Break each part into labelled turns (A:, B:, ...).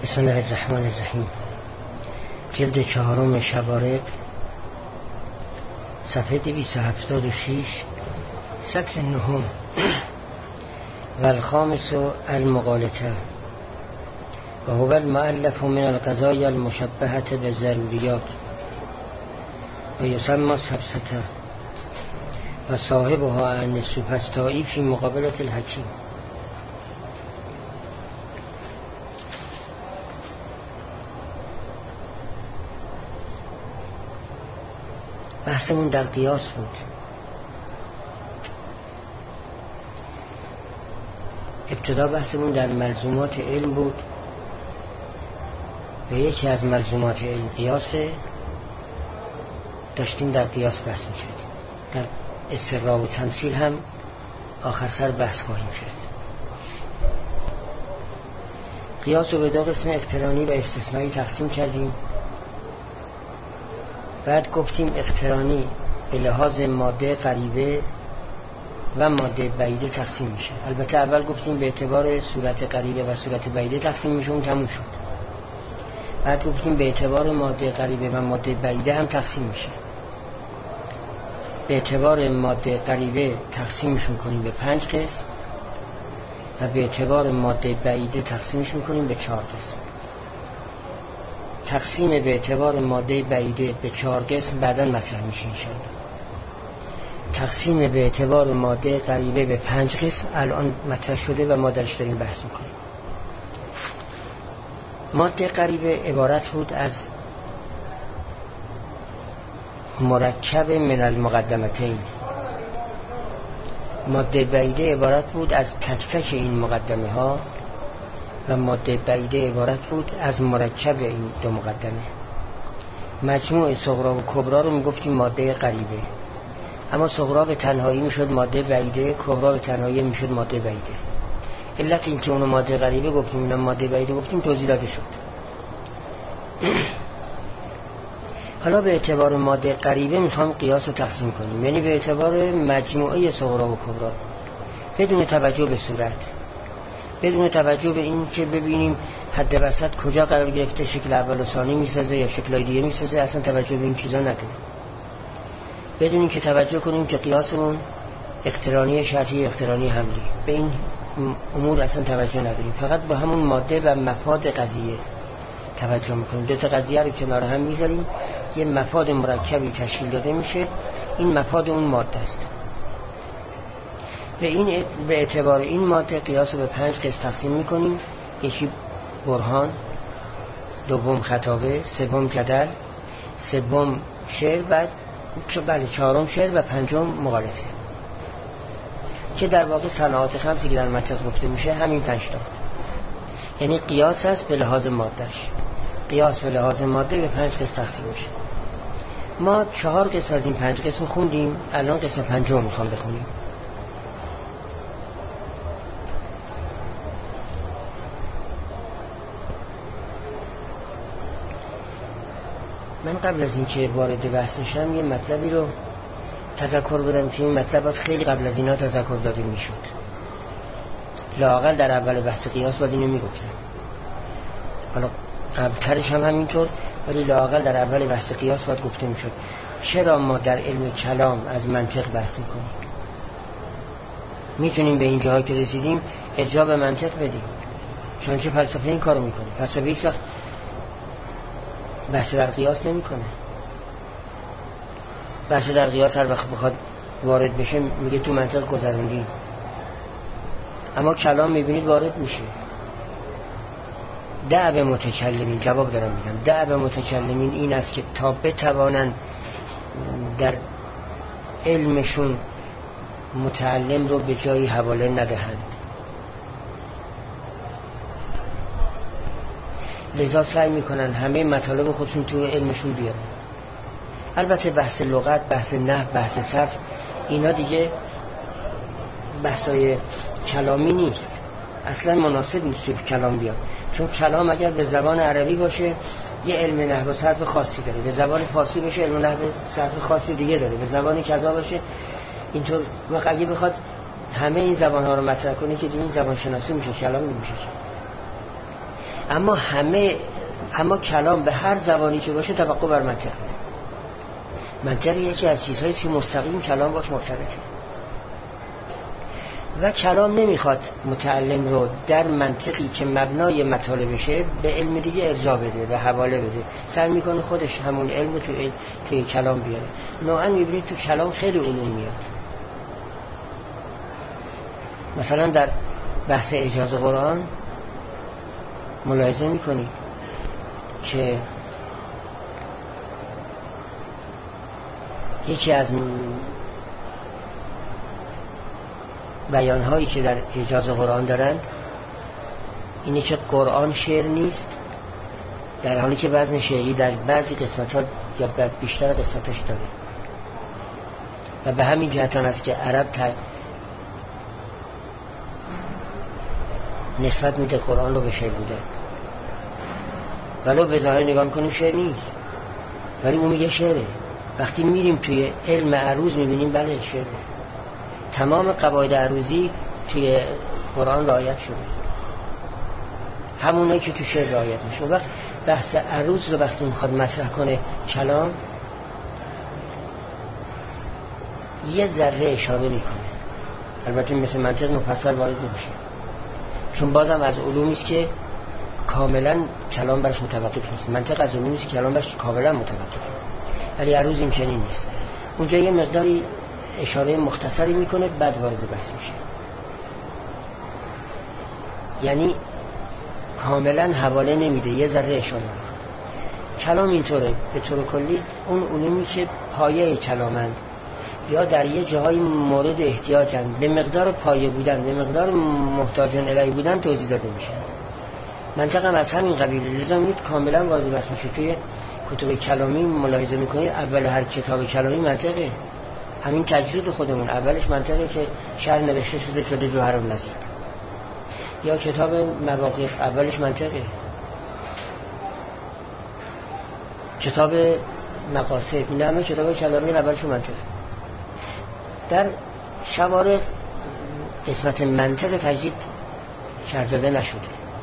A: بسم الله الرحمن الرحیم. جلد 4 شبارق، صفحه 276، سطر 9. و الخامس المغالطه و هو المؤلف من القضايا المشبهة بالضروريات و یسمى سبسته و صاحبها عن السوفسطائی فی مقابلة الحکیم. بحثمون در قیاس بود. ابتدا بحثمون در ملزومات علم بود و یکی از ملزومات علم قیاسه. داشتیم در قیاس بحث میکردیم. در استقراء و تمثیل هم آخر سر بحث خواهیم کرد. قیاس رو به دو قسم اقترانی و استثنایی تقسیم کردیم. بعد گفتیم اقترانی به لحاظ ماده قریبه و ماده بعیده تقسیم میشه. البته اول گفتیم به اعتبار صورت قریبه و صورت بعیده تقسیم میشه، اون تموم شد. بعد گفتیم به اعتبار ماده قریبه و ماده بعیده هم تقسیم میشه. به اعتبار ماده قریبه تقسیمش میکنیم به 5 قسم و به اعتبار ماده بعیده تقسیمش میکنیم به 4 قسم. تقسیم به اعتبار ماده بعیده به 4 قسم بعداً مطرح میشه انشاءالله. تقسیم به اعتبار ماده قریبه به 5 قسم الان مطرح شده و ما درش داریم بحث میکنیم. ماده قریبه عبارت بود از مرکب من المقدمتین. ماده بعیده عبارت بود از تک تک این مقدمه ها و ماده بعیده عبارت بود از مرکب این دو مقدمه. مجموع صغرا و کبرا رو میگفتیم ماده قریبه، اما صغرا به تنهایی میشد ماده بعیده، کبرا به تنهایی میشد ماده بعیده. علت این که اونو ماده قریبه گفتیم اینا ماده بعیده گفتیم توضیح داده شد. حالا به اعتبار ماده قریبه میخوام قیاس رو تقسیم کنیم، یعنی به اعتبار مجموعه صغرا و کبرا، بدون توجه به صورت، بدون توجه به این که ببینیم حد وسط کجا قرار گرفته، شکل اول و ثانی میسازه یا شکلای دیگه میسازه، اصلا توجه به این چیزا نداریم. بدون این که توجه کنیم که قیاسمون اقترانی شرطی اقترانی حملی، به این امور اصلا توجه نداریم. فقط با همون ماده و مفاد قضیه توجه میکنیم. دو تا قضیه رو کنار هم میذاریم، یه مفاد مرکبی تشکیل داده میشه، این مفاد اون ماده است. به اعتبار این ماده قیاس رو به 5 قسم تقسیم میکنیم. یکی برهان، دوم خطابه، سوم جدل، سوم شعر، بعد چهارم شعر و پنجم مغالطه، که در واقع صناعات خمسی که در منطق گفته میشه همین 5 تا. یعنی قیاس هست به لحاظ مادهش. قیاس به لحاظ ماده به 5 قسم تقسیم میشه. ما 4 قسم از این 5 قسم خوندیم، الان قسم 5 میخوام بخونیم. من قبل از این که وارد بحث بشم یه مطلبی رو تذکر بدم که این مطلبات خیلی قبل از اینا تذکر داده میشد. لااقل در اول بحث قیاس باید اینو میگفتم. حالا قبلترش هم همینطور، ولی لااقل در اول بحث قیاس باید گفته میشد. چرا ما در علم کلام از منطق بحث میکنیم؟ میتونیم به این جایی که رسیدیم اجرا به منطق بدیم، چون که فلسفه این کارو میکنه. فلسفه هیچ وقت بحث در قیاس نمیکنه. بحث در قیاس هر وقت بخواد وارد بشه میگه تو منطق گذروندیم، اما کلام میبینید وارد میشه. دعب متکلمین، جواب دارم میدم، دعب متکلمین این است که تا بتوانن در علمشون متعلم رو به جایی حواله ندهند، لذا سعی میکنن همه مطالب خودشون تو علمشون بیارن. البته بحث لغت، بحث نحو، بحث صرف، اینا دیگه بحثای کلامی نیست، اصلا مناسب نیست تو کلام بیاد. چون کلام اگر به زبان عربی باشه یه علم نحو و صرف خاصی داره، به زبان فارسی باشه علم نحو و صرف خاصی دیگه داره، به زبان کذا باشه اینطور. وقت اگه بخواد همه این زبان‌ها رو مطرح کنه که دیگه این زبان شناسی میشه، کلام نمیشه. اما کلام به هر زبانی که باشه توقع بر منطقه. منطق یکی از چیزهایی که مستقیم کلام باش مرتبطه و کلام نمیخواد متعلم رو در منطقی که مبنای مطالبشه به علم دیگه ارجاع بده و حواله بده، سعی میکنه خودش همون علم رو توی کلام بیاره. نوعا میبینید تو کلام خیلی علوم میاد. مثلا در بحث اعجاز قرآن ملاحظه میکنید که یکی از بیانهایی که در اعجاز قرآن دارند اینه که قرآن شعر نیست، در حالی که وزن شعری در بعضی قسمت‌ها یا بیشتر قسمتش داره و به همین جهت است که عرب نسبت میده قرآن رو به شعر بوده، ولو به ظاهر نگاه میکنیم شعر نیست ولی اون میگه شعره. وقتی میریم توی علم عروض میبینیم بله شعره. تمام قواعد عروضی توی قرآن رعایت شده، همونایی که تو شعر رعایت میشه. وقت بحث عروض رو وقتی میخواد مطرح کنه کلام یه ذره اشاره میکنه، البته مثل منطق مفصل وارد نمیشه چون بازم از علومی است که کاملا کلام برش متوقف نیست. منطق از علومی است که کلام برش کاملا متوقفه، ولی عروض این چنین نیست. اونجا یه مقداری اشاره مختصری میکنه بعد وارد بحث میشه، یعنی کاملا حواله نمیده، یه ذره اشاره میکنه. کلام اینطوره به طور کلی. اون علومی که پایه کلامند یا در یه جاهای مورد احتیاجند، به مقدار پایه بودن، به مقدار محتاجان الیه بودن توضیح داده میشن. منطق هم از همین قبیل، لذا میید کاملا وارد بحث میشه. توی کتب کلامی ملاحظه میکنید اول هر کتاب کلامی منطقه، همین تجرید خودمون اولش منطقه که شرح نوشته شده جوهر النظیر، یا کتاب مواقف اولش منطقه، کتاب مقاصد، این همه کتاب کلامی اولش منطقه. در شوارق قسمت منطق تجدید شرح داده نشده،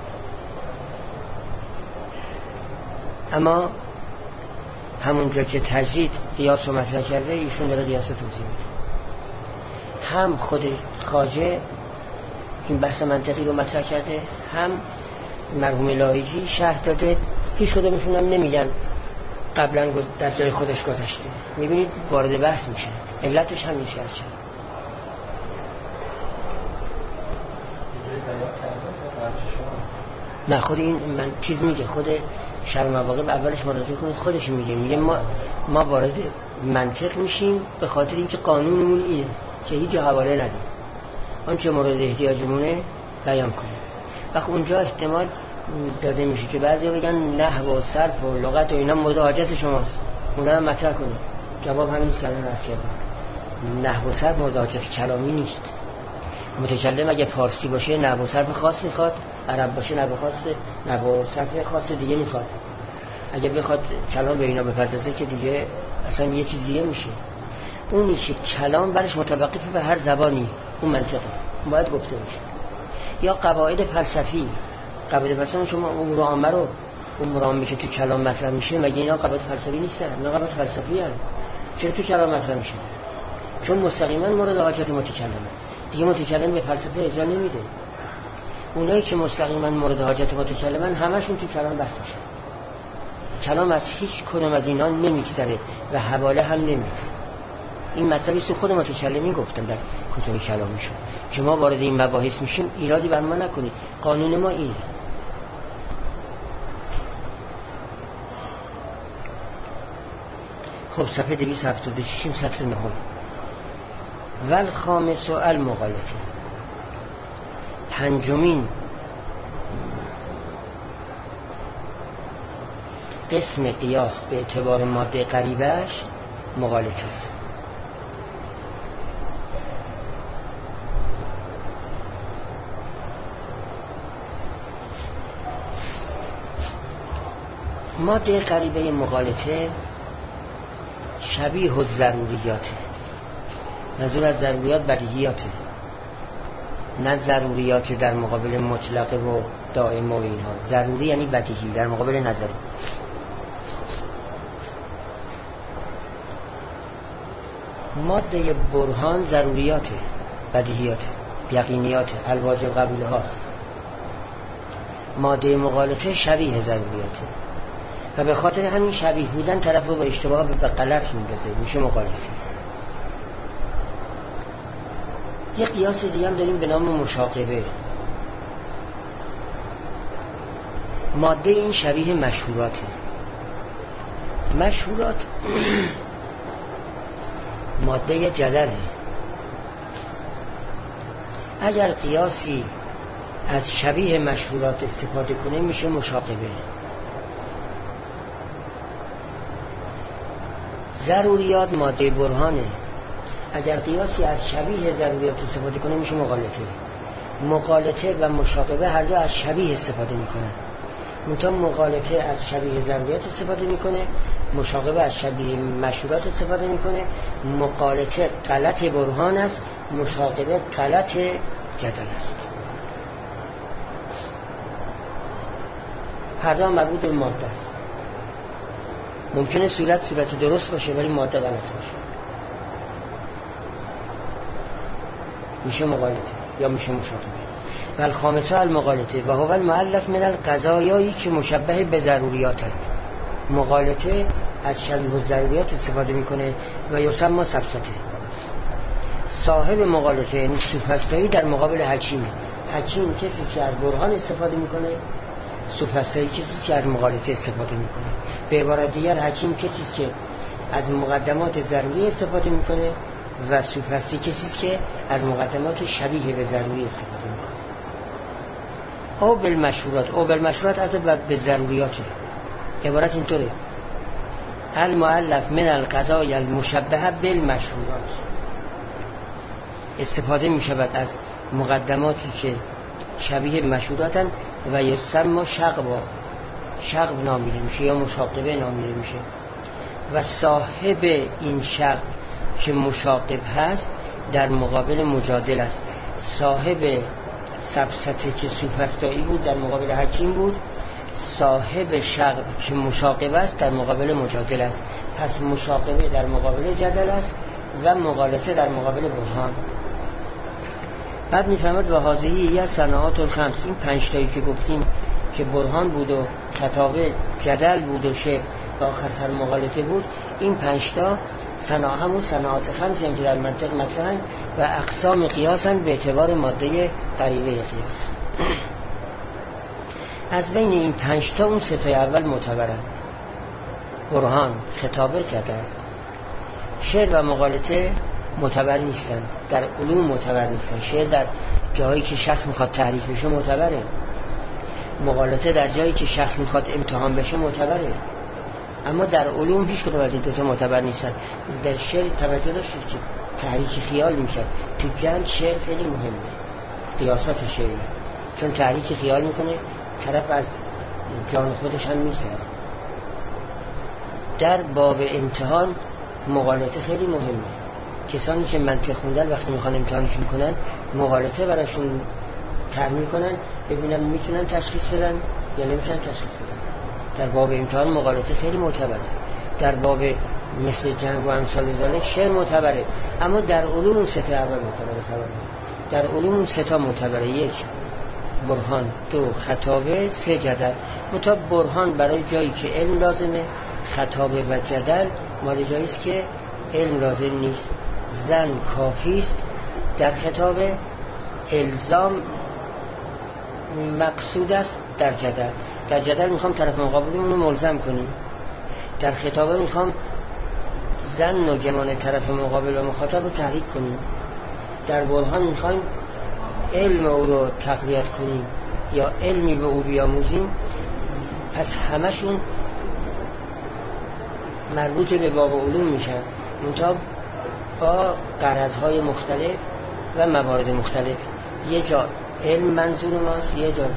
A: اما همونجا که تجدید قیاس رو مطرح کرده ایشون داره قیاس رو توضیح میده. هم خود خواجه این بحث منطقی رو مطرح کرده، هم مرحوم لاهیجی شرح داده. هیچ کدومشون هم نمیگن قبلا در جای خودش گذاشته، میبینید وارد بحث میشه. علتش هم نیست کرد شد. نه خود این من چیز میگه، خود شرح مواقف اولش مراجعه کنید خودش میگه ما وارد منطق میشیم به خاطر اینکه قانونمون اینه که هیچ حواله ندیم، آنچه مورد احتیاجمونه بیان کنیم. وقت اونجا احتمال داده میشه که بعضی بگن نحو و صرف و لغت و اینا مورد حاجت شماست، اونا هم مطرح کنید. جواب همین است که الان عرض کردم، نحو و صرف مورد حاجت کلامی نیست. متکلم اگه فارسی باشه نحو و صرف خاص میخواد، عرب باشه نحو و صرف خاص دیگه میخواد. اگه بخواد کلام به اینا بپردازه که دیگه اصلا یه چیز دیگه میشه. اونی که کلام برش متوقفه به هر زبانی، اون منطقه باید گفته بشه. یا قواعد فلسفی، قواعد فلسفی شما امور عامه رو امور عامه که تو کلام مطرح میشه، مگه اینا قواعد فلسفی نیستن؟ اینا قواعد فلسفی هستن. چرا تو کلام مطرح میشه؟ چون مستقیما مورد حاجت متکلمه. دیگه متکلم به فلسفه اجازه نمیده. اونایی که مستقیما مورد حاجت متکلمن همشون تو کلام بحث میشه. کلام از هیچ کدوم از اینا نمیگذره و حواله هم نمیده. این مطلبی که خود متکلمین گفتن در کتب کلامیشون که ما وارد این مباحث میشیم ایرادی بر ما نکنید، قانون ما اینه. خب صفحه 276 سطر نهم. والخامس المغالطه، پنجمین قسم قیاس به اعتبار ماده قریبش مغالطه است. ماده قریبه مغالطه شبیه الضروریاته، منظور از ضروریات بدیهیاته. نه ضروریات در مقابل مطلق و دائم و اینها. ضروری یعنی بدیهی در مقابل نظری. ماده برهان ضروریات، بدیهیات، یقینیات، الواجب قبول هاست. ماده مغالطه شبیه ضروریاته و به خاطر همین شبیه بودن طرف رو با اشتباه به غلط میندازه، میشه مغالطه. یه قیاس دیگه هم داریم به نام مشاقبه. ماده این شبیه مشهوراته. مشهورات ماده جدله. اگر قیاسی از شبیه مشهورات استفاده کنه میشه مشاقبه. ضروریات ماده برهانه. اگر قیاسی از شبیه ضروریات استفاده کنه میشه مغالطه. مغالطه و مشاقبه هر دو از شبیه استفاده میکنن. منتها مغالطه از شبیه ضروریات استفاده میکنه، مشاقبه از شبیه مشهورات استفاده میکنه. مغالطه غلط برهان است، مشاقبه غلط جدل است. هر دو مربوط به ماده است. ممکنه صورت درست باشه ولی ماده غلط باشه، میشه مغالطه یا میشه مشاقبه. و الخامسه المغالطه و هو المؤلف من القضایایی که مشبه به ضروریاتند. مغالطه از شبیه الضروریات استفاده میکنه و یسمى سبسته. صاحب مغالطه یعنی سوفسطایی در مقابل حکیمه. حکیم کسی که از برهان استفاده میکنه، سوفسطایی کسی که از مغالطه استفاده میکنه. به عبارت دیگر حکیم کسی که از مقدمات ضروری استفاده میکنه و سوفسطی کسی که از مقدمات شبیه به ضروری استفاده میکنه. او بالمشهورات عطف به ضروریاته. عبارت اینطوره: المؤلف من القضای المشبهه بالمشهورات. استفاده می شود از مقدماتی که شبیه مشهوراتن و یسمى شغب نامیده میشه یا مشاقبه نامیده میشه. و صاحب این شغب که مشاقب هست در مقابل مجادل است. صاحب سبسته که سوفسطایی بود در مقابل حکیم بود، صاحب شغب که مشاقب است در مقابل مجادل است. پس مشاقبه در مقابل جدل است و مغالطه در مقابل برهان. بعد میفهمد و حاضری یا صناعات الخمس، این 5 تایی که گفتیم که برهان بود و خطابه، جدل بود و شعر و آخر سر مغالطه بود، این 5 تا همون صناعات خمس یعنی که در منطق مثلا و اقسام قیاسن به اعتبار ماده قریبه قیاس. از بین این 5 تا اون 3 تای اول معتبرند: برهان، خطابه، جدل. شعر و مغالطه معتبر نیستند، در علوم معتبر نیستند. شعر در جایی که شخص میخواد تحریف بشه معتبره، مغالطه در جایی که شخص میخواد امتحان بشه معتبره. اما در علوم هیچ کدوم از این دو تا معتبر نیستن. در شعر توجه داشتید که تحریک خیال میشه. تو جنگ شعر خیلی مهمه، قیاسات شعری، چون تحریک خیال میکنه، طرف از جان خودش هم میسره. در باب امتحان مغالطه خیلی مهمه. کسانی که منطق خوندن وقتی میخوان امتحانشون کنن مغالطه براشون طرح میکنن ببینن میتونن تشخیص بدن یا نمیتونن تشخیص بدن. در باب امتحان مغالطه خیلی معتبره. در باب مثل جنگ و امثال ذالک شعر معتبره. اما در علوم 3 تا اول معتبره. در علوم 3 تا معتبره: 1 برهان، 2 خطابه، 3 جدل. متا برهان برای جایی که علم لازمه، خطابه و جدل مال جایی است که علم لازم نیست. زن کافی است. در خطابه الزام مقصود است. در جدل میخوام طرف مقابلمون رو ملزم کنیم. در خطابه میخوام زن و گمان طرف مقابل و مخاطب رو تحریک کنیم. در برهان میخوایم علم او رو تقویت کنیم یا علمی به او بیاموزیم. پس همشون مربوط به باب علوم میشن، منتها با غرضهای مختلف و موارد مختلف. یه جا علم منظور ماست، یه جا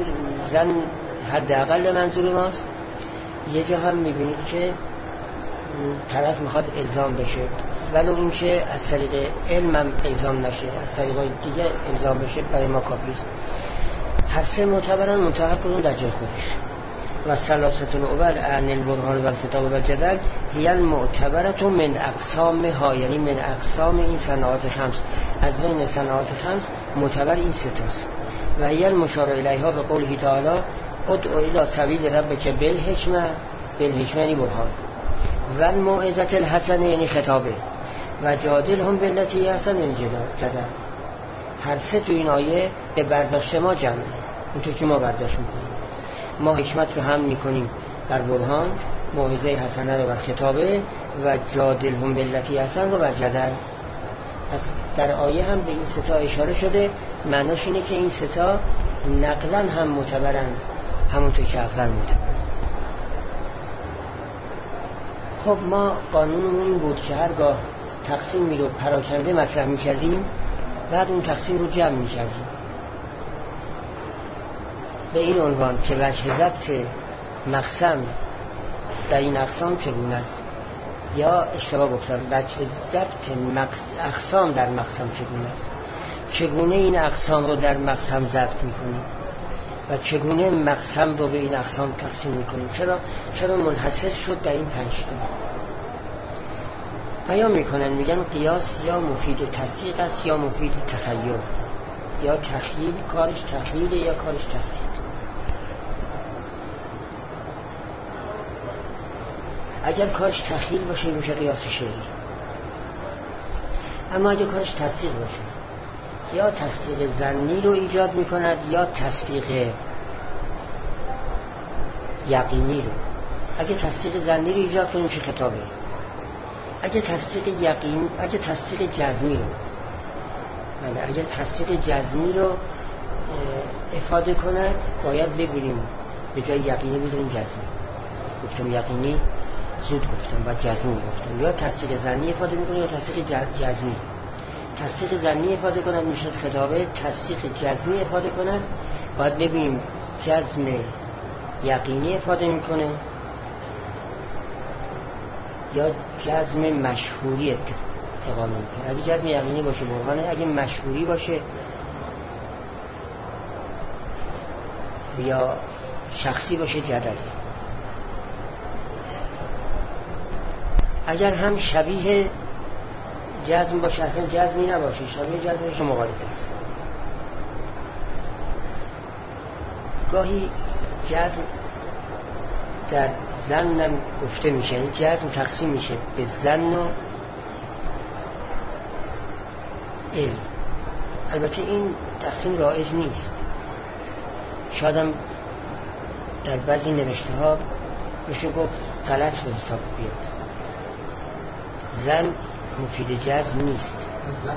A: زن حداقل منظور ماست، یه جا هم میبینید که طرف میخواد الزام بشه، ولو این که از طریق علم هم الزام نشه، از طریق دیگه الزام بشه، برای ما کافیست. هر سه معتبرن، منتهی کنون در جای خودش. و ثلاثه الاول عن البرهان و الکتاب و الجدل هی المعتبرة من اقسامها، یعنی من اقسام این صناعات خمس، از بین صناعات خمس معتبر این سه تاست. و هی المشار الیها به قوله تعالی ادع الی سبیل ربک بالحکمة، بالحکمة یعنی برهان، و الموعظة الحسنة یعنی خطابه، و جادلهم بالتی هی احسن یعنی جدل. هر سه تو این آیه به برداشت ما جمعه، اونطور که ما برداشت میکنیم. ما حکمت رو هم میکنیم بر برهان، موعظه حسنه رو بر خطابه، و جادلهم بالتی احسن رو بر جدل. پس در آیه هم به این سه تا اشاره شده. معناش اینه که این سه تا نقلا هم معتبرند، همونطور که عقلا معتبرند. خب ما قانونمون این بود که هرگاه تقسیمی رو پراکنده مطرح میکردیم، بعد اون تقسیم رو جمع میکردیم به این عنوان که وجه ضبط مقسم در این اقسام چگونه است، یا اشتباه گفتم، وجه ضبط اقسام در مقسم چگونه است، چگونه این اقسام رو در مقسم ضبط میکنیم و چگونه مقسم رو به این اقسام تقسیم میکنیم، چرا منحصر شد در این 5 تا. بیان میکنن، میگن قیاس یا مفید تصدیق است یا مفید تخیل، یا تخیل کارش تخیله یا کارش تصدیق. اگر کارش تخیل باشه میشه قیاس شعری، اما اگر کارش تصدیق باشه یا تصدیق ظنی رو ایجاد میکند یا تصدیق یقینی رو. اگه تصدیق ظنی رو ایجاد کنه میشه خطابه. اگه تصدیق جزمی رو، اگر تصدیق جزمی رو افاده کند باید ببینیم به جای یقینی بذاریم جزمی. گفتم یقینی زود گفتم و جزمی گفتم. یا تصدیق ظنی افاده میکنه یا تصدیق جزمی. تصدیق ظنی افاده کند میشه خطابه، تصدیق جزمی افاده کند باید ببینیم جزم یقینی افاده میکنه یا جزم مشهوری اقامه میکنه. اگه جزم یقینی باشه برهانه، اگه مشهوری باشه یا شخصی باشه جدلی. اگر هم شبیه جزم باشه اصلا جزمی نباشه، شبیه جزم باشه مغالط است. گاهی جزم در ظنم گفته میشه، یعنی جزم تقسیم میشه به ظن و علم. البته این تقسیم رایج نیست، شاید هم در بعضی نوشته ها میشه گفت غلط به حساب بیاد. ظن مفید جزم نیست.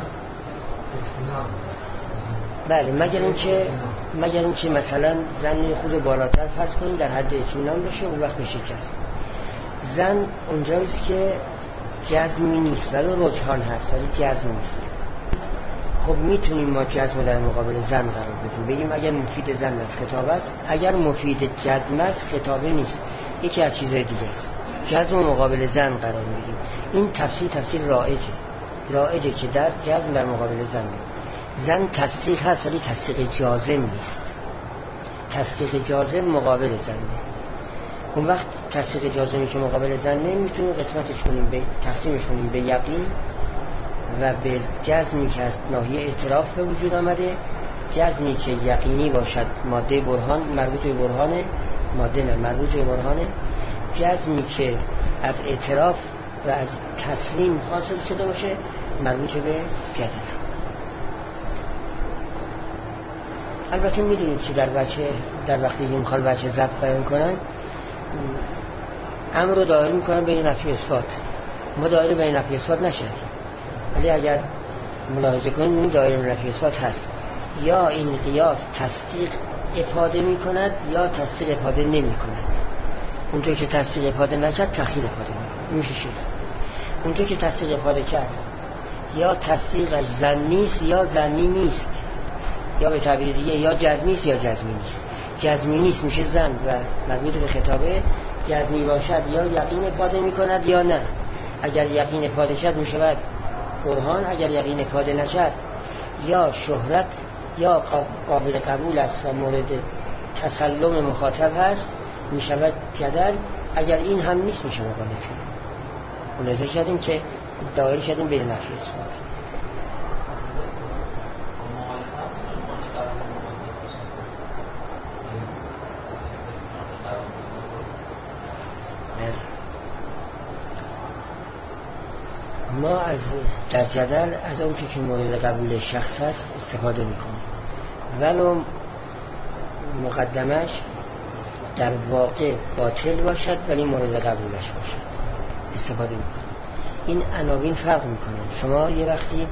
A: بله، مگر اینکه مثلا ظن خود بالاتر فرض کنیم در حد اطمینان باشه، اون وقت میشه جزم. ظن اونجاییست که جزمی نیست ولی رجحان هست ولی جزم نیست. خب میتونیم ما جزم در مقابل ظن قرار بدیم، بگیم اگر مفید ظن است خطاب است، اگر مفید جزم است خطابه نیست، یکی از چیزهای دیگه است. جزم مقابل ظن قرار میدیم. این تفسیر رائجه که در جزم در مقابل ظن. ظن تصدیق هست ولی تصدیق جازم نیست. تصدیق جازم مقابل ظنه. اون وقت تصدیق جازمی که مقابل ظنه میتونیم قسمتش کنیم، تقسیمش کنیم به یقین و به جزمی که از ناحیه اعتراف به وجود آمده. جزمی که یقینی باشد ماده برهان مربوط به برهانه، ماده نه مربوط به برهانه. جزمی که از اعتراف و از تسلیم حاصل شده باشه مربوط به جدل. البته میدونید که در وقتی که میخوان وجه ضبط بیان کنن امر رو دایر میکنن بین نفی و اثبات. ما دایر بین نفی و اثبات نشدیم، ولی اگر ملاحظه کنیم این دایر بین نفی و اثبات هست. یا این قیاس تصدیق افاده میکند یا تصدیق افاده نمیکند. اونجا که تصدیق افاده نکرد تخیل افاده میکنه، میشه شد. اونجا که تصدیق افاده کرد یا تصدیقش ظنی است یا ظنی نیست، یا به تعبیر دیگه یا جزمی است یا جزمی نیست. جزمی نیست میشه ظن و مربوط به خطابه، جزمی باشد یا یقین افاده می کند یا نه. اگر یقین افاده شد می شود برهان، اگر یقین افاده نشد یا شهرت یا قابل قبول است و مورد تسلم مخاطب هست می شود جدل، اگر این هم نیست می شود مغالطه. ملاحظه شدیم که دایره شدیم بین نفی اثبات. ما در جدل از اون که مورد قبول شخص هست استفاده میکنیم، ولو مقدمش در واقع باطل باشد ولی مورد قبولش باشد استفاده میکنیم. این عناوین فرق میکنه. شما یه وقتی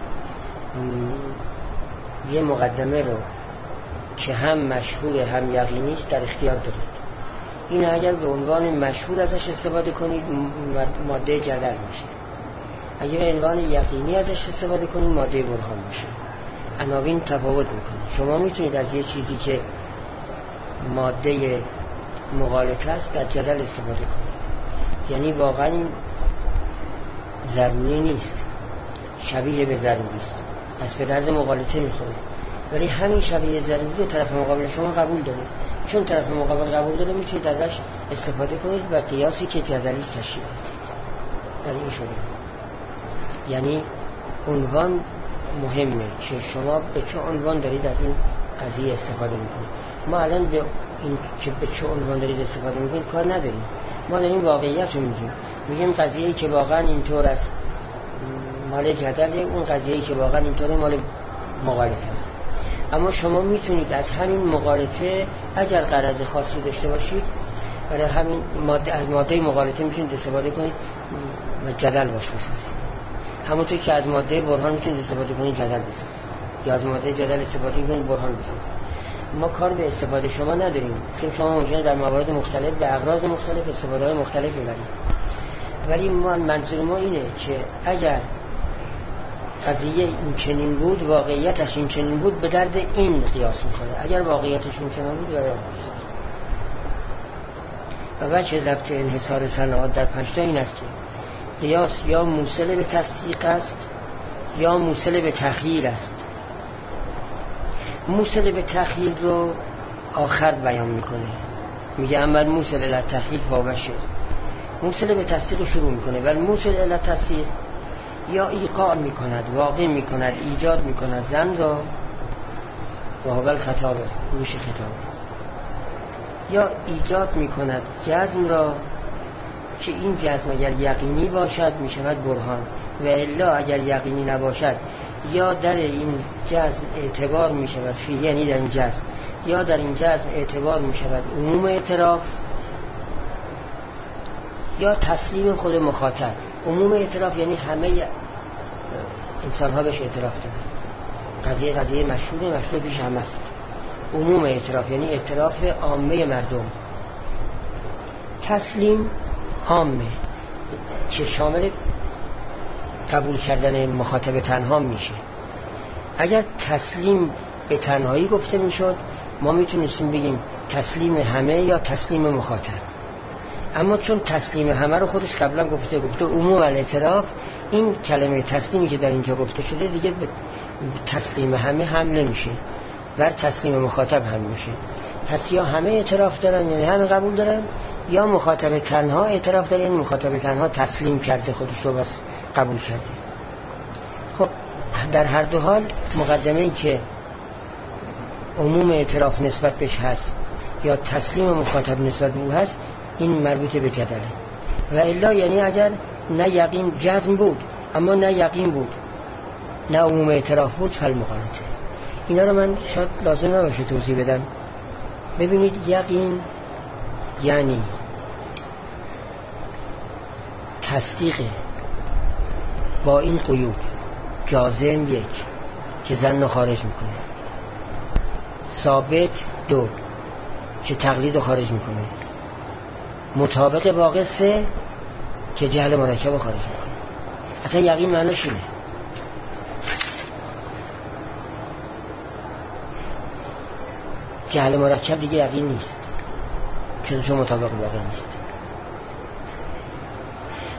A: یه مقدمه رو که هم مشهور هم یقینی است در اختیار دارید، این اگر به عنوان مشهور ازش استفاده کنید ماده جدل میشه، اگر به عنوان یقینی ازش استفاده کنید ماده برهان میشه. عناوین تفاوت میکنه. شما میتونید از یه چیزی که ماده مغالطه است در جدل استفاده کنید، یعنی واقعا این ضروری نیست، شبیه به ضروری است، پس به درد مغالطه میخوره، ولی همین شبیه ضروری رو طرف مقابل شما قبول داره. چون طرف مقابل قبول داره میتونید ازش استفاده کنید و قیاسی که جدلی است تشریح بدید. یعنی این شده، یعنی عنوان مهمه که شما به چه عنوان دارید از این قضیه استفاده میکنید. ما الان به این که به چه عنوان دارید استفاده میکنید کار نداریم، ما داریم واقعیت رو میگیم قضیه‌ای که واقعا اینطور است مال جدله، اون قضیه‌ای که واقعا اینطوره مال مغالطه است. اما شما میتونید از همین مغالطه اگر غرض خاصی داشته باشید برای همین از ماده مغالطه میتونید استفاده کنید و جدل باش بسازید. همونطور که از ماده برهان میتونید استفاده کنید جدل بسازید، یا از ماده جدل استفاده کنید برهان بسازید. ما کار به استفاده شما نداریم، چون شما ممکنه در موارد مختلف به اغراض مختلف استفاده‌های مختلف ببرید، ولی منظور ما اینه که اگر قضیه این چنین بود، واقعیتش این چنین بود، به درد این قیاس می‌خوره. اگر واقعیتش این چنین بود برای اون قیاس می‌خوره. و وجه ضبط انحصار صنعات در پنجتا این است که قیاس یا موصل به تصدیق است یا موصل به تخییر است. موصل به تخییر رو آخر بیان میکنه، میگه اما موصل الی تخییر فاوشه. موصل به تصدیق رو شروع میکنه، ولی موصل الی تصدیق یا ایقاع میکند، واقع میکند، ایجاد میکند زن را و هو الخطاب روش خطاب، یا ایجاد میکند جزم را که این جزم اگر یقینی باشد میشود برهان و الا اگر یقینی نباشد یا در این جزم اعتبار میشود یعنی در این جزم یا در این جزم اعتبار میشود عموم اعتراف یا تسلیم خود مخاطب. عموم اعتراف یعنی همه انسان ها بهش اعتراف دارن، قضیه مشهور پیش همه است. عموم اعتراف یعنی اعتراف عامه مردم. تسلیم عامه که شامل قبول کردن مخاطب تنها میشه. اگر تسلیم به تنهایی گفته میشد ما میتونستیم بگیم تسلیم همه یا تسلیم مخاطب، اما چون تسلیم همه رو خودش قبلا گفته عموم الاعتراف، این کلمه تسلیمی که در اینجا گفته شده دیگه به تسلیم همه هم نمیشه، بر تسلیم مخاطب هم میشه. پس یا همه اعتراف دارن یعنی همه قبول دارن، یا مخاطب تنها اعتراف داره یعنی مخاطب تنها تسلیم کرده خودش رو بس قبول کرده. خب در هر دو حال مقدمه‌ای که عموم اعتراف نسبت بهش هست یا تسلیم مخاطب نسبت به او هست این مربوط به جدله. و الا یعنی اگر نه یقین جزم بود اما نه یقین بود نه عموم اعتراف بود فل مغالطه. اینا رو من شاید لازم نباشه توضیح بدم. ببینید یقین یعنی تصدیق با این قیود: جازم یک که ظن خارج میکنه، ثابت دو که تقلید رو خارج میکنه، مطابق واقع سه که جهل مرکب رو خارج میکنه. اصلا یقین معنیش اینه. جهل مرکب دیگه یقین نیست چون مطابق واقع نیست.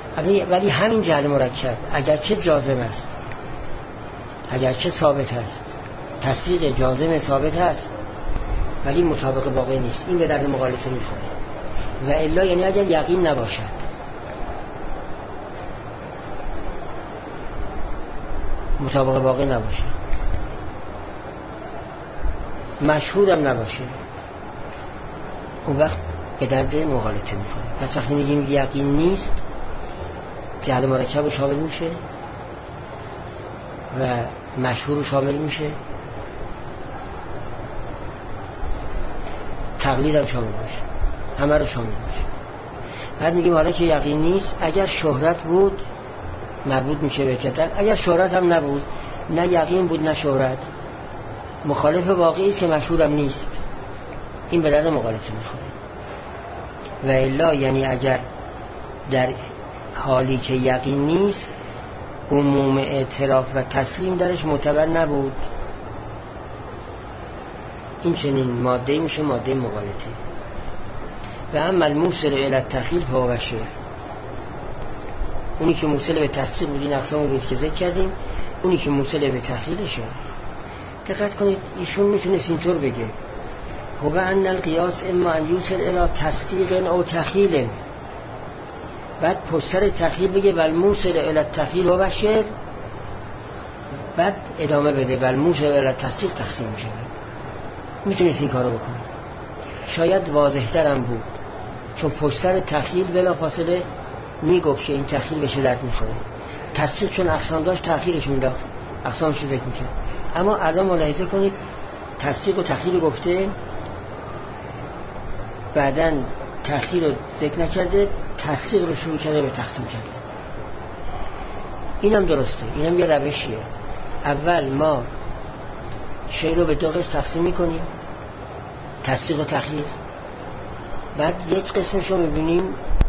A: ولی همین جعل مرکب اگرچه جازم است، اگرچه ثابت است، تصدیق جازم ثابت است، ولی مطابق واقع نیست. این به درد مغالطه میخوره. و الا یعنی اگر یقین نباشد، مطابق واقع نباشه، مشهورم نباشه، اون وقت به درد مغالطه میخوره. پس وقتی میگیم یقین نیست، جعل مرکب رو شامل میشه و مشهور رو شامل میشه، تقلید هم شامل میشه، همه رو شامل میشه. بعد میگیم حالا که یقین نیست، اگر شهرت بود مربوط میشه به جدل، اگر شهرت هم نبود، نه یقین بود نه شهرت، مخالف واقعی است که مشهورم نیست، این به درد مغالطه میخوره. و الا یعنی اگر در حالی که یقین نیست عموم اعتراف و تسلیم درش معتبر نبود، این چنین ماده میشه ماده مغالطه. و اما الموصل الی التخیل فهو شرک، اونی که موصل به تصدیق بود، این اقسام بود که ذکر کردیم، اونی که موصل به تخیلشه. دقت کنید ایشون میتونست اینطور بگه هو ان القیاس اما ان یوصل الی تصدیق او تخیل، بعد پشتر تخیل بگه والموصل الی التخیل هو شرک، بعد ادامه بده والموصل الی التصدیق تقسیم میشه. میتونست این کارو بکنه، شاید واضح ترم بود، چون پشتر تخیل بلافاصله میگفت که این تخیل بشه درد میخوره. تصدیق چون اقسام داشت تأخیرش میداخت، اقسامش ذکر میکرد. اما الان ملاحظه کنید تصدیق و تخیل گفته، بعداً تأخیر رو ذکر نکرده، تصدیق رو شروع کرده به تقسیم کرده. اینم درسته، اینم یه روشیه. اول ما شی رو به دو قسم تقسیم میکنیم، تصدیق و تخیل، بعد یک قسمش رو میبینیم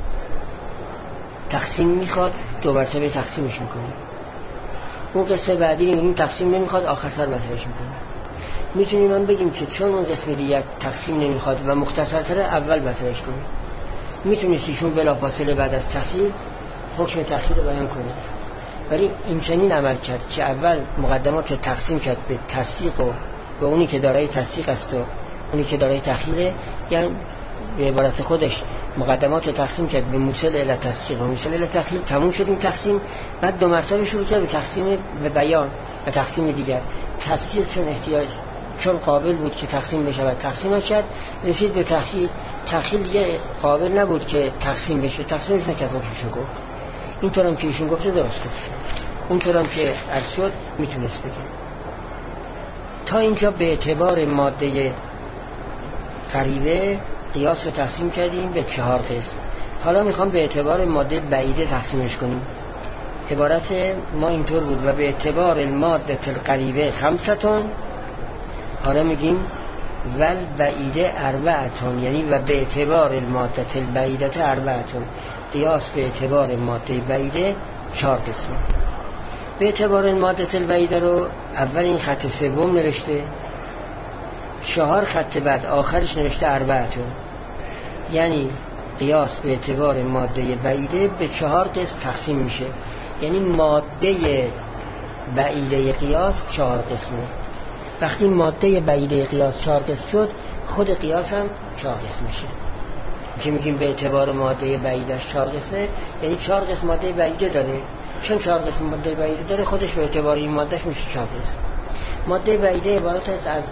A: تقسیم میخواد، دو مرتبه تقسیمش میکنیم. اون قسم بعدی میبینیم تقسیم نمیخواد، آخر سر مطرحش میکنیم. میتونیم من بگیم که چون اون قسم دیگر تقسیم نمیخواد و مختصرتره، اول مطرحش کنیم. میتونستیشون بلافاصله بعد از تخیل حکم تخیل رو بیان کنیم، ولی این چنین عمل کرد که اول مقدمات رو تقسیم کرد به تصدیق و به اونی که دارای تصدیق است و اونی که دارای تخیله، یعنی به عبارت خودش مقدمات رو تقسیم کرد به موصل الی تصدیق و موصل الی تخیل. تموم شد این تقسیم، بعد دو مرتبه شروع کرد به تقسیم به بیان و تقسیم دیگر. تصدیق چون قابل بود که تقسیم بشه و تقسیم کرد، رسید به تخیل. تخیل دیگه قابل نبود که تقسیم بشه، تقسیمش نکرد، حکمشو گفت. اینطور هم که ایشون گفته درست گفت، اونطور هم که عرض شد میتونست بگه. تا اینجا به اعتبار ماده قریبه قیاس رو تقسیم کردیم به 4 قسم. حالا میخوام به اعتبار ماده بعیده تقسیمش کنیم. عبارت ما اینطور بود و به اعتبار الماده القریبه 5. حالا میگیم ول بعیده 4، یعنی و به اعتبار الماده البعیده 4. قیاس به اعتبار ماده بعیده 4 قسمه. به اعتبار ماده البعیده رو اول این خط سوم نوشته، 4 خط بعد آخرش نوشته 4. یعنی قیاس به اعتبار ماده بعیده به 4 قسم تقسیم میشه. یعنی ماده بعیده قیاس 4 قسمه. وقتی ماده بعیده قیاس 4 قسم شد، خود قیاس هم 4 قسم میشه. که میگیم به اعتبار ماده بعیدش 4 قسمه، یعنی 4 قسم ماده بعیده داره. چون 4 قسم ماده بعیده داره، خودش به اعتبار این مادهش میشه 4 قسم. ماده بعیده عبارت است از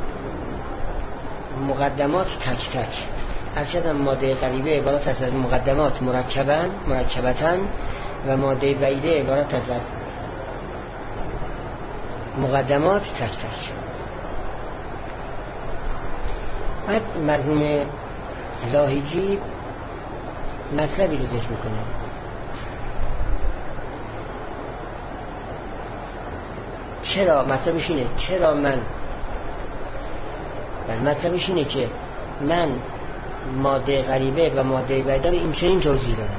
A: مقدمات تک تک. اصلا ماده قریبه عبارت است از مقدمات مرکبتاً و ماده بعیده عبارت است از مقدمات تک تک. بعد مرحوم لاهیجی مطلبی رو ذکر میکنه. چرا مطلبش اینه؟ چرا مطلبش اینه که من ماده غریبه و ماده بعیده رو این چنین توضیح دادم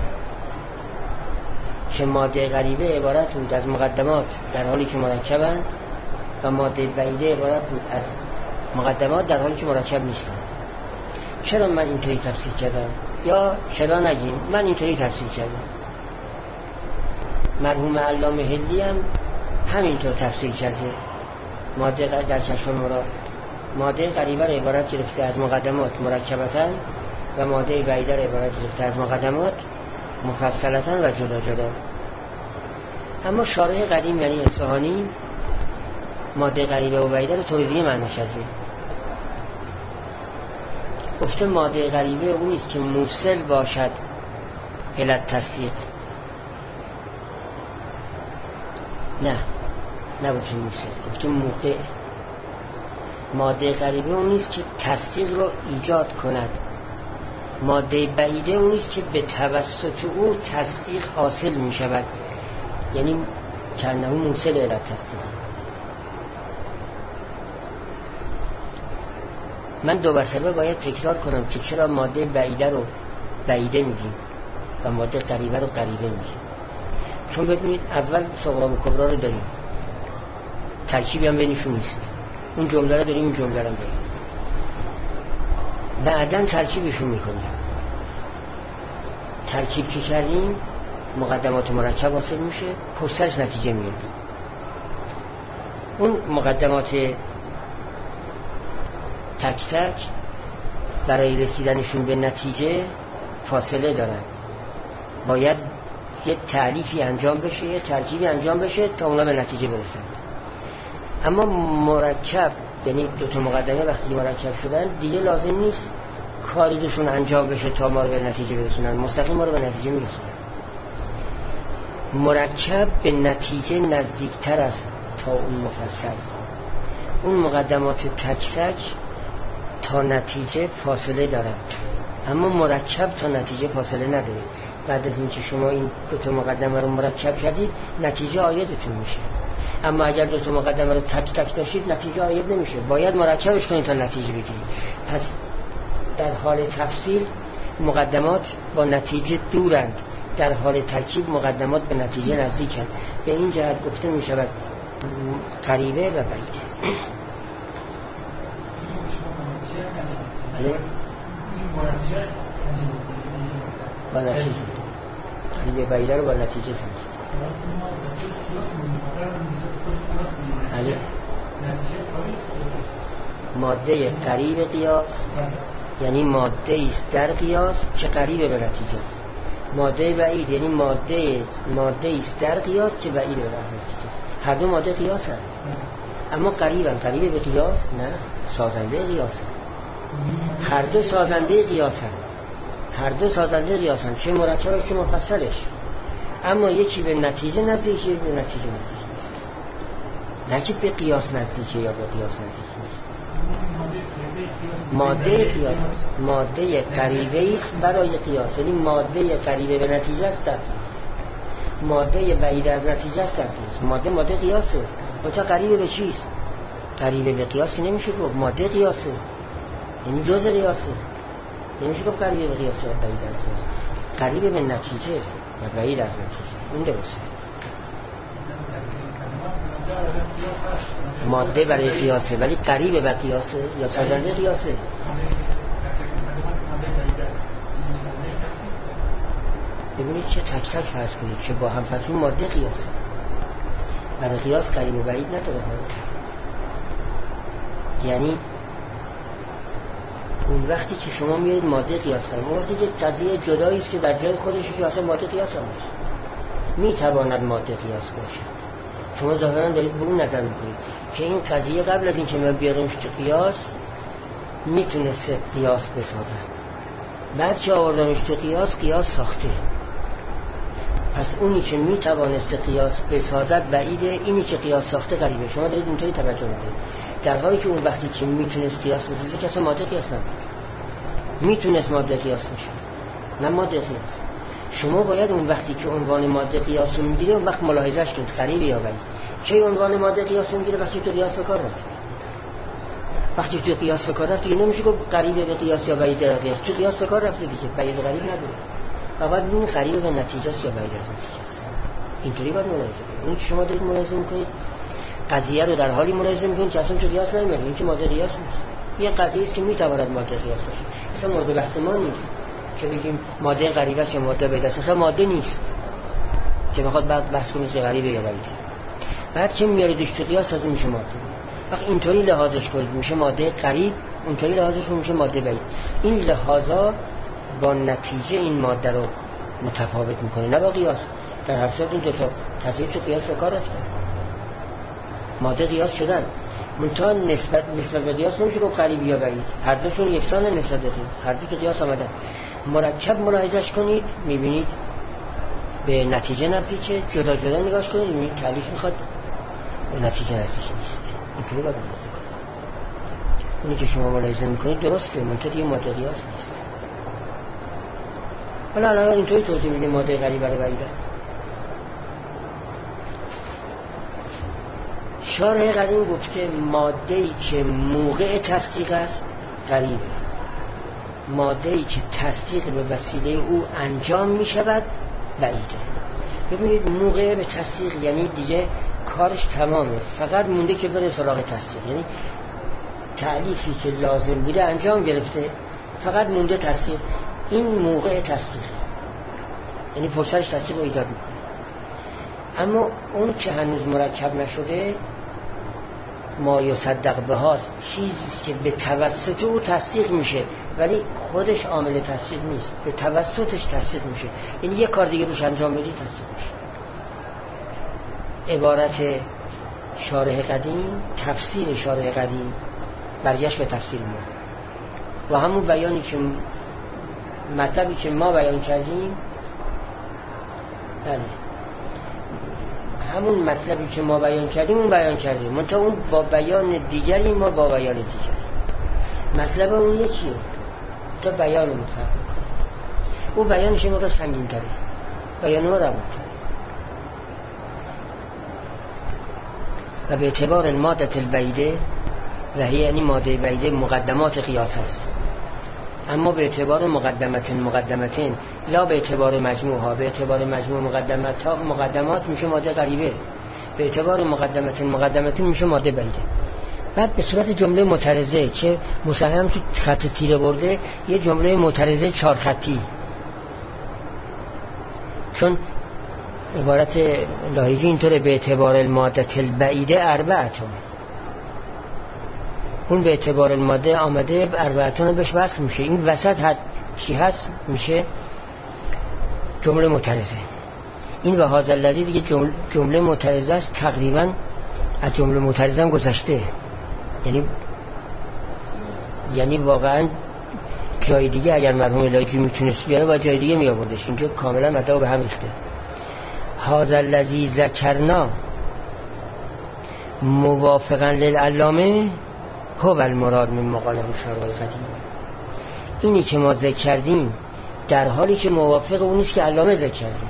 A: که ماده غریبه عبارت بود از مقدمات در حالی که مرکبند و ماده بعیده عبارت بود از مقدمات در حالی که مرکب نیستند. چرا من اینطوری تفسیر کردم؟ یا چرا نگیم من اینطوری تفسیر کردم؟ مرحوم علامه هندی هم همینطور تفسیر کرده. ماده در کشف المراد ماده قریبه را عبارت گرفته از مقدمات مرکبتاً و ماده بعیده را عبارت گرفته از مقدمات مفصلتاً و جدا جدا. اما شارح قدیم یعنی اصفهانی ماده قریبه و بعیده رو طور دیگه معنی کرده. گفته ماده غریبه اون است که موصل باشد علت تصدیق. نه باشه موصل، گفته موقع. ماده غریبه اون است که تصدیق رو ایجاد کند. ماده بعیده اون است که به توسط او تصدیق حاصل می شود، یعنی کنه موصل علت تصدیق. من دو مرتبه باید تکرار کنم که چرا ماده بعیده رو بعیده میگیم و ماده قریبه رو قریبه میگیم. چون ببینید اول صغرا و کبرا رو داریم، ترکیبی هم بینشون نیست. اون جمله رو داریم، این جمله رو داریم، بعداً ترکیبشون میکنیم. ترکیب که کردیم مقدمات مرکب حاصل میشه، پشتش نتیجه میاد. اون مقدمات تک تک برای رسیدنشون به نتیجه فاصله دارن. باید یه تعلیفی انجام بشه، یه ترکیبی انجام بشه تا اونا به نتیجه برسن. اما مرکب یعنی دو تا مقدمه وقتی مرکب شدن دیگه لازم نیست کاری دوشون انجام بشه تا ما رو به نتیجه برسونن، مستقیم ما رو به نتیجه میرسونن. مرکب به نتیجه نزدیکتر است تا اون مفصل. اون مقدمات تک تک تا نتیجه فاصله دارن، اما مرکب تا نتیجه فاصله نداره. بعد از اینکه شما این دو تا مقدمه رو مرکب کردید نتیجه عایدتون میشه. اما اگر دو تا مقدمه رو تک تک داشتید نتیجه عاید نمیشه، باید مرکبش کنید تا نتیجه بگیرید. پس در حال تفصیل مقدمات با نتیجه دورند، در حال ترکیب مقدمات به نتیجه نزدیکند. به این جهت گفته میشود قریبه و بعیده. با نتیجه قریبه بعیده رو با نتیجه سنجید. ماده قریب قیاس یعنی ماده است در قیاس که قریب به نتیجه است. ماده بعید یعنی ماده است در قیاس که بعید به نتیجه است. هر دو ماده قیاس هست اما قریبن. قریب به قیاس نه، سازنده قیاس هست. هر دو سازنده قیاس هست، هر دو سازنده قیاس هست، چه مرکبش چه مفصلش. اما یکی به نتیجه نزدیکی، به نتیجه نزدیک نیست. نه که به قیاس نزدیکه یا به قیاس نزدیک نیست. ماده قیاس ماده قریبه است برای قیاس، یعنی ماده قریبه به نتیجه است در قیاس، ماده بعید از نتیجه است در قیاس. ماده قیاسه. اونجا قریبه به چیست؟ قریبه به قیاس که نمیشه گفت ماده قیاسه، یعنی جزء قیاسه. نمیشه گفت قریبه به قیاس و بعید از قیاس. قریبه به نتیجه و بعید از نتیجه. این درسته. ماده برای قیاسه ولی قریبه به قیاسه یا سازنده قیاسه. ببینید چه تک تک فرض کنید چه با هم، پس اون ماده قیاسه. برای قیاس قریب و بعید نداره. یعنی اون وقتی که شما میارید ماده قیاس کنید، اون وقتی که قضیه جدایی است که در جای خودش که اصلا ماده قیاس هم نیست، میتواند ماده قیاس باشد. شما ظاهرا دارید به اون نظر میکنید که این قضیه قبل از این که من بیارمش تو قیاس میتونسته قیاس بسازد، بعد که آوردمش تو قیاس ساخته. پس اونی که میتوانسته قیاس بسازد بعیده، اینی که قیاس ساخته قریبه. شما دارید اینطوری توجه میکنید، در حالی که اون وقتی که میتونست قیاس بسازه کسی ماده قیاس نبود، میتونست ماده قیاس بشه نه ماده قیاس. شما باید اون وقتی که عنوان ماده قیاس رو میگیره اون وقت ملاحظهش کنید قریبه یا بعید. چه عنوان ماده قیاس رو میگیره وقتی تو قیاس به کار رفت. وقتی تو قیاس به کار رفت دیگه نمیشه گفت قریبه به قیاس یا بعید در قیاس. تو قیاس به کار رفت دیگه، بعید و قریب نداره. بعد این قریبه به نتیجه است یا بعید از نتیجه است. اینطوری باید ملاحظه کنید. اون که شما دارید ملاحظه میکنید قضیه رو در حالی ملاحظه میکنید که اصلا تو قیاس نمیاد، این که ماده قیاس نیست. یه قضیه است که میتواند ماده قیاس باشه. اصلا مورد بحث ما نیست که بگیم ماده قریبه است یا ماده بعید است. اصلا ماده نیست که بخواد بعد بحث کنه چه غریبه یا بعیده. بعد که میاریدش تو قیاس از میشه ماده. وقتی اینطوری لحاظش کنید میشه ماده قریب، اونطوری لحاظش کنید میشه ماده بعید. این لحاظا با نتیجه این ماده رو متفاوت میکنه، نه با قیاس. در هر صورت این دو تا تصریف تو قیاس به کار رفتن، ماده قیاس شدن، منتها نسبت به قیاس نمیشه گفت قریب یا بعید، هر دوشون یکسانه نسبت به قیاس، هر دو تو قیاس آمدن. مرکب ملاحظه‌اش کنید میبینید به نتیجه نزدیکه، جدا جدا نگاهش کنید میبینید تالیف میخواد به نتیجه نزدیک نیست. اینطوری باید ملاحظه کنید. اونی که شما ملاحظه میکنید درسته، منتها دیگه ماده قیاس نیست. حالا الان اینطوری توضیح میده ماده قریب برای بعیده. شارح قدیم گفته ماده‌ای که موقع تصدیق است قریبه، ماده‌ای که تصدیق به وسیله او انجام می شود بعیده. ببینید موقع به تصدیق یعنی دیگه کارش تمامه، فقط مونده که بره سراغ تصدیق، یعنی تعلیفی که لازم بوده انجام گرفته، فقط مونده تصدیق. این موقع تصدیق یعنی پشتش تصدیق رو ایجاد میکنه. اما اون که هنوز مرکب نشده ما یصدق به هاست، چیزیست که به توسط او تصدیق میشه ولی خودش عامل تصدیق نیست، به توسطش تصدیق میشه، یعنی یک کار دیگه روش انجام بدی تصدیق میشه. عبارت شارح قدیم، تفسیر شارح قدیم برگشت به تفسیر ما و همون بیانی که مطلبی که ما بیان کردیم، بله همون مطلبی که ما بیان کردیم اون بیان کردیم، منتها اون با بیان دیگری، ما با بیان دیگری. مطلب اون یکیه، تا بیان اون فرق میکنه. او بیانش ما را سنگین تره، بیان ما را بود و به اعتبار المادة البعیده و هی یعنی ماده بعیده مقدمات قیاس است، اما به اعتبار مقدمتین لا به اعتبار مجموع ها. به اعتبار مجموع مقدمات میشه ماده قریبه، به اعتبار مقدمتین میشه ماده بعیده. بعد به صورت جمله معترضه که مسلم تو خط تیره برده، یه جمله معترضه 4 خطی، چون عبارت لاحیجی اینطوره به اعتبار المادة البعیده اربعتون، اون به اعتبار الماده آمده به اربعتون بهش وصل میشه، این وسط چی هست میشه جمله معترضه. این و هذا الذی دیگه جمله معترضه است، تقریبا از جمله معترضه هم گذشته، یعنی واقعا جای دیگه اگر مرحوم الهی میتونست بیاره با جای دیگه میآوردش، اینجا کاملا مطلب به هم ریخته. هذا الذی ذکرنا موافقا للعلامه هو المراد من مقاله شارح قدیم. اینی که ما ذکر کردیم در حالی که موافق اون نیست که علامه ذکر کرده.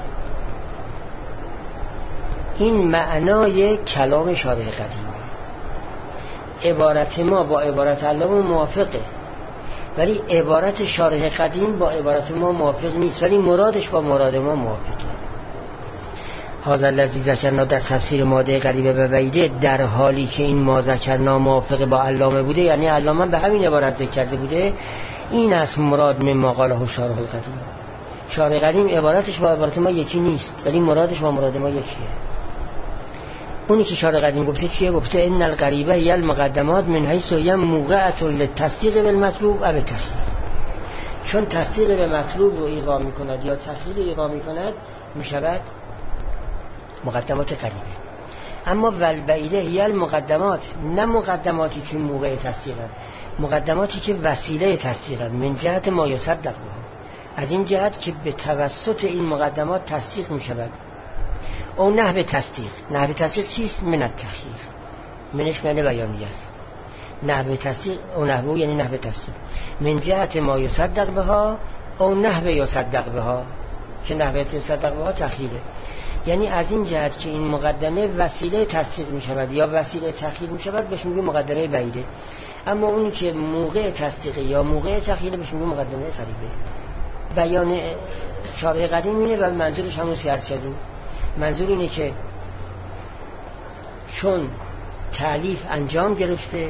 A: این معنای کلام شارح قدیم. عبارت ما با عبارت علامه موافقه، ولی عبارت شارح قدیم با عبارت ما موافق نیست، ولی مرادش با مراد ما موافقه. هذا الذی ذکرنا در تفسیر ماده قریبه به بعیده، در حالی که این ما ذکرنا موافق با علامه بوده، یعنی علامه به همین عبارت ذکر کرده بوده، این است مراد من ما قاله شارح قدیم. شارح قدیم عبارتش با عبارت ما یکی نیست، ولی مرادش با مراد ما یکیه. اونی که شارح قدیم گفته چیه؟ گفته ان القریبه هی المقدمات من حیث هی موقعة للتصدیق بالمطلوب او التخییر. چون تصدیق به مطلوب رو ایقا میکند یا تخییر ایقا میکند میشود مقدمات قریبه. اما والبعیده هی المقدمات، نه مقدماتی که موقع تصدیقند، مقدماتی که وسیله تصدیقند، من جهت ما یصدق بها، از این جهت که به توسط این مقدمات تصدیق می شود. او نحو تصدیق، نحو تصدیق چیست؟ من التخییر، منش معنی بیانی است. نحو تصدیق او نحو یعنی نحو تصدیق، من جهت ما یصدق بها او نحو یصدق بها، که نحو یصدق بها تخییره، یعنی از این جهت که این مقدمه وسیله تصدیق می شود یا وسیله تخییر می شود بهش میگه مقدمه بعیده. اما اونی که موقع تصدیق یا موقع تخییر بهش میگه مقدمه قریبه. بیان شارح قدیم اینه و منظورش همون سیاست شدیم. منظور اینه که چون تالیف انجام گرفته،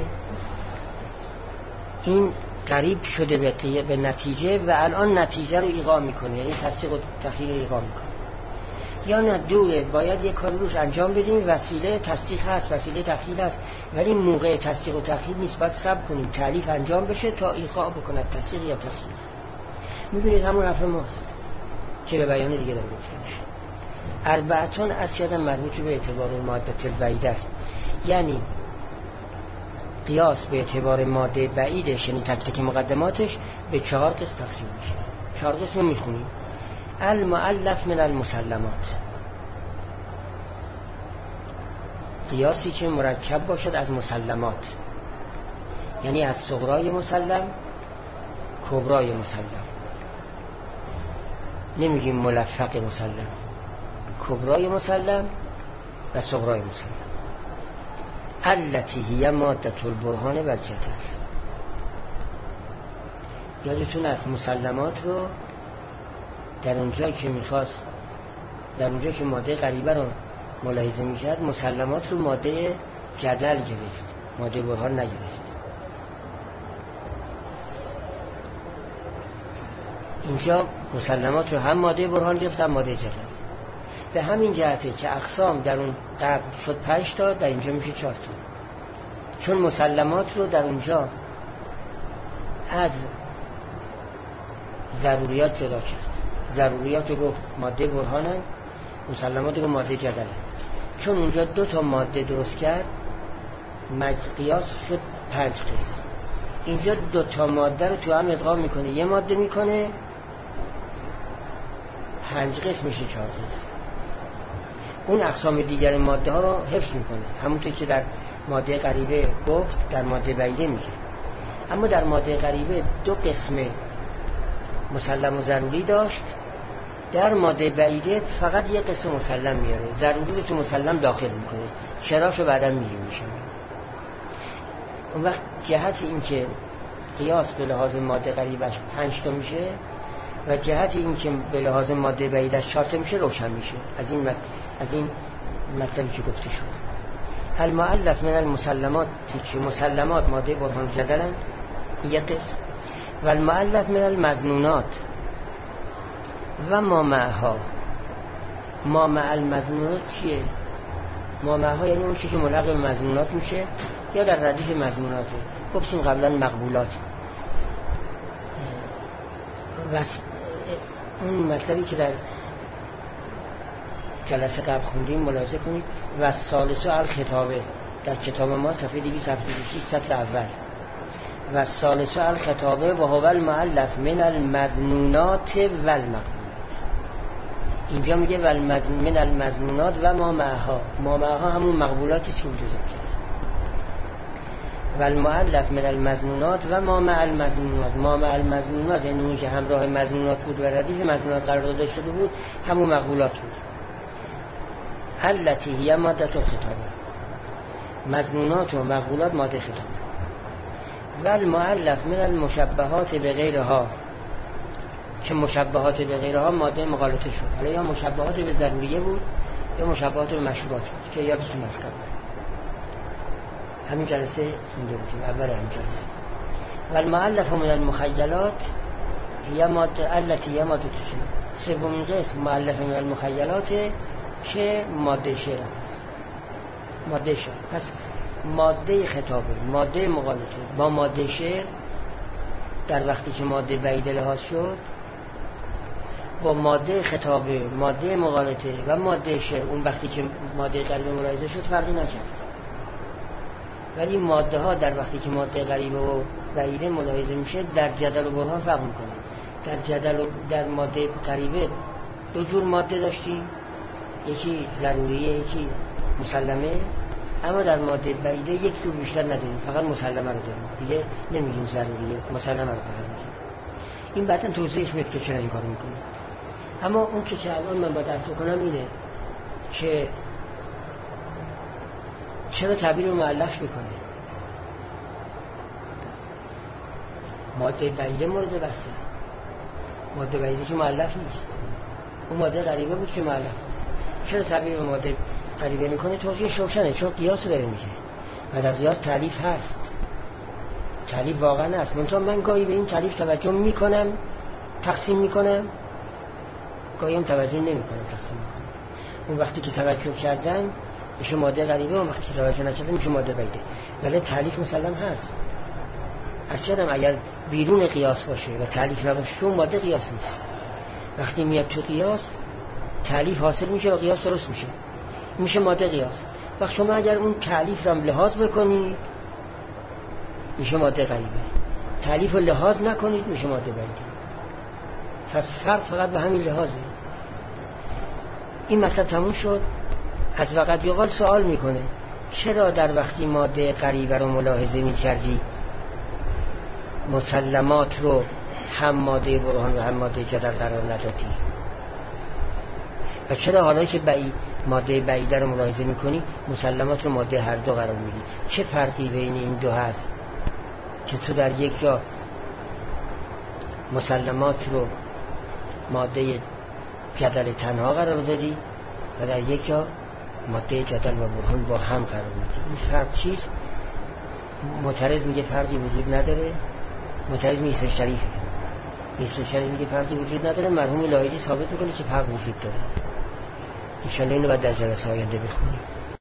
A: این قریب شده به نتیجه و الان نتیجه رو ایقا میکنه، یعنی تصدیق و تخییر رو ایقا میکنه. یا نه دوره باید یک کاری روش انجام بدیم، وسیله تصدیق هست، وسیله تخیل هست، ولی موقع تصدیق و تخیل نیست، باید صبر کنیم تالیف انجام بشه تا ایقاع بکند تصدیق یا تخیل. میبینید همون حرف ماست که به بیان دیگه داره گفته میشه. اربعتون از یادم مربوط به اعتبار ماده بعید است، یعنی قیاس به اعتبار ماده بعیدش، یعنی تک تک مقدماتش به 4 قسم تقسیم میشه. 4 قسم میخونیم. المؤلف من المسلمات، قیاسی که مرکب باشد از مسلمات، یعنی از صغرای مسلم کبرای مسلم، نمیگیم ملفق مسلم، کبرای مسلم و صغرای مسلم. التی هی ماده البرهان و الجدل. یادتون از مسلمات رو در اونجا که میخواست، در اونجا که ماده غریبه رو ملاحظه میشد، مسلمات رو ماده جدل گرفت، ماده برهان نگرفت. اینجا مسلمات رو هم ماده برهان گرفت هم ماده جدل. به همین جهته که اقسام در اون قبل شد 5 تا، در اینجا میشه 4 تا، چون مسلمات رو در اونجا از ضروریات جدا کرد. ضروریات رو گفت ماده برهانن، مسلمات رو ماده جدلن. چون اونجا 2 تا ماده درست کرد، قیاس شد 5 قسم. اینجا 2 تا ماده رو تو هم ادغام میکنه، یه ماده میکنه، 5 قسم میشه 4 قسم. اون اقسام دیگر ماده ها رو حفظ میکنه، همونطور که در ماده غریبه گفت در ماده بعیده میگه. اما در ماده غریبه 2 قسم مسلم و ضروری داشت، در ماده بعیده فقط یک قسم مسلم میاره، ضروری رو تو مسلم داخل میکنه، چراشو بعدا میگیم میشه. اون وقت جهت این که قیاس به لحاظ ماده غریبش 5 تا میشه و جهت این که به لحاظ ماده بعیدش 4 تا میشه روشن میشه از این مطلبی که گفته شد. المؤلف من المسلمات، که مسلمات ماده برهان جدلن، یک قسم. و المؤلف من المظنونات و ما معها. ما مع المظنونات چیه؟ ما معها یعنی اون چیزی که ملحق به مظنونات میشه یا در ردیف مظنوناته. گفتیم قبلا مقبولات. و اون مطلبی که در جلسه قبل خوندیم ملاحظه کنید. و ثالث الخطابه در کتاب ما صفحه 276 سطر اول. و ثالث الخطابه و هو المؤلف من المظنونات و المقبولات. اینجا میگه من المظنونات و ما معها. ما معها همون مقبولاتی که اونجا ذکر کرد. و المؤلف من المظنونات و ما مع المظنونات. ما مع المظنونات یعنی اون که همراه مظنونات بود و ردیف مظنونات قرار داده شده بود، همون مقبولات بود. التی هی ماده الخطابه، مظنونات و مقبولات ماده خطابه. و المؤلف من المشبهات به غیرها، که مشبهات به غیرها ماده مغالطه شد. حالا یا مشبهات به ضروریه بود یا مشبهات به مشروبات بود که یادتون از قبل همین جلسه خونده بودیم، اول همین جلسه. و المؤلف من المخیلات هی ماده التی هی ماده تشبه. سومین قسم مؤلف من المخیلات که ماده شعر هست. ماده شعر پس ماده خطابه، ماده مغالطه با ماده شعر در وقتی که ماده بعید لحاظ شد، با ماده خطابه، ماده مغالطه و ماده شعر اون وقتی که ماده غریبه ملاحظه شد فرقی نکرد. ولی ماده ها در وقتی که ماده غریبه و بعیده ملاحظه میشه در جدل و برهان فرق میکنه. در جدل و در ماده غریبه 2 جور ماده داشتیم، یکی ضروریه یکی مسلمه، اما در ماده بعیده یک جور بیشتر نداریم، فقط مسلمه رو داریم، دیگه نمیگیم ضروریه، مسلمه رو فقط میگیم. این بعداً توضیحش میاد که چرا این کارو میکنه. اما اون که الان من باید عرض کنم اینه که چرا تعبیر رو مؤلف میکنه. ماده بعیده مورد بحثه، ماده بعیده که مؤلف نیست، اون ماده غریبه بود که مؤلف. چرا تعبیر رو ماده غریبه میکنه؟ توضیحش روشنه، چون قیاس داره میگه و در قیاس تعریف هست، تعریف واقعا هست. من گاهی به این تعریف توجه میکنم تقسیم میکنم، گاهی هم توجه نمیکنم تقسیم میکنم. اون وقتی که توجه کردن میشه ماده غریبه، اون وقتی که توجه نکردن میشه ماده بعیده. ولی تعلیف مسلم هست. اصلا اگر بیرون قیاس باشه و تعلیف نباشه اون ماده قیاس نیست. وقتی میاد تو قیاس تعلیف حاصل میشه و قیاس درست میشه ماده قیاس. وقت شما اگر اون تعلیف رو لحاظ بکنید میشه ماده غریبه، تعلیف رو لحاظ نکنید میشه ماده بعیده. پس فرق فقط به همین لحاظه. این مطلب تموم شد. از وقت یقال سوال میکنه چرا در وقتی ماده غریبه رو ملاحظه میکردی مسلمات رو هم ماده برهان و هم ماده جدل قرار ندادی؟ و چرا حالا که ماده بعیده رو ملاحظه میکنی مسلمات رو ماده هر دو قرار میدی؟ چه فرقی بین این دو هست که تو در یک جا مسلمات رو ماده جدل تنها قرار دادی و در یک جا ماده جدل و برهان با هم قرار میدی؟ این فرق چیست؟ معترض میگه فرقی وجود نداره. معترض میگه شریفه. میگه شریف میگه فرقی وجود نداره. مرحوم لاهیجی ثابت میکنه که فرق وجود داره. ان شاء الله اینو بعد در جلسه آینده بخونیم.